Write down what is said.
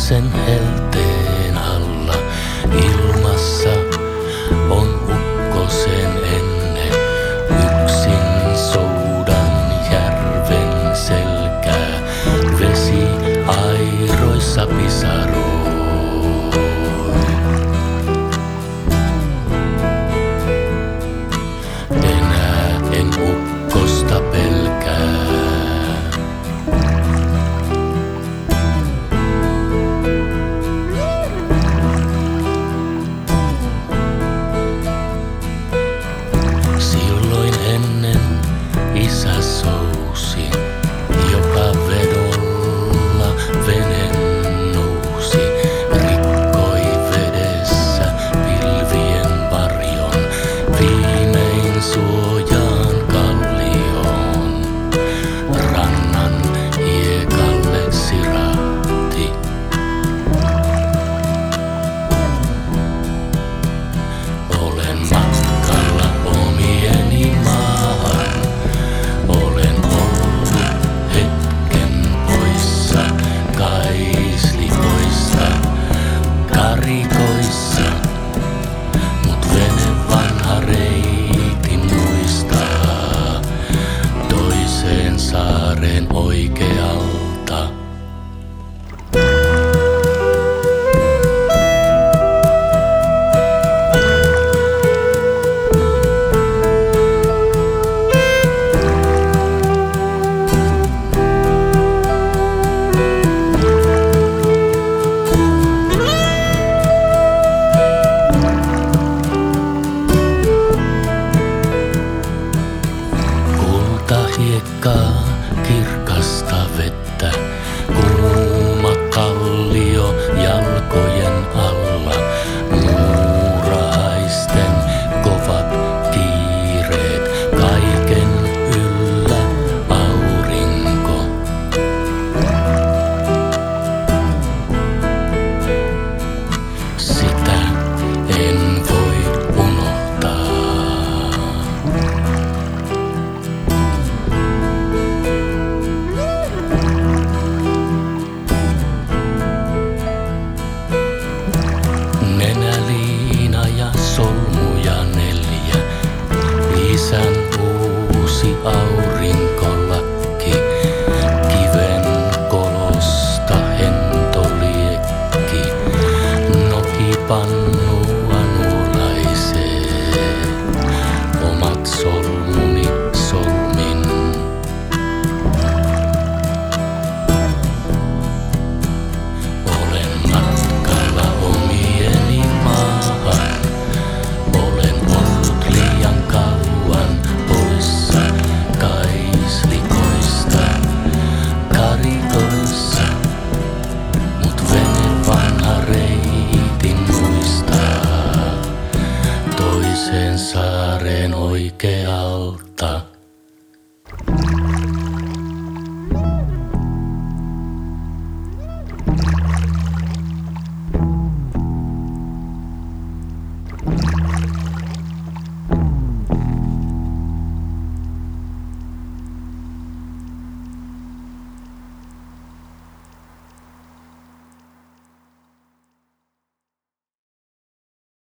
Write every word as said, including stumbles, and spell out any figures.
ukkosen helteen alla. Ilmassa on ukkosen enne, yksin soudan järven selkää, vesi airoissa pisaroi. Enää en ukkosta pelkää. Silloin ennen isä sousi, joka vedolla vene nousi, rikkoi vedessä pilvien varjon, viimein suojaan kallioon, rannan hiekalle sirahti. Olen matkalla omieni maahan, olen ollut hetken poissa, kaislikoissa, karikoissa, mut vene vanha reitin muistaa toiseen saareen oikealta. Hiekkaa, kirkasta vettä, kuuma kallio jalkojen alla, muurahaisten kovat kiireet, kaiken yllä aurinko. Sitä en voi unohtaa. Nenäliina ja solmuja neljä, isän uusi auto.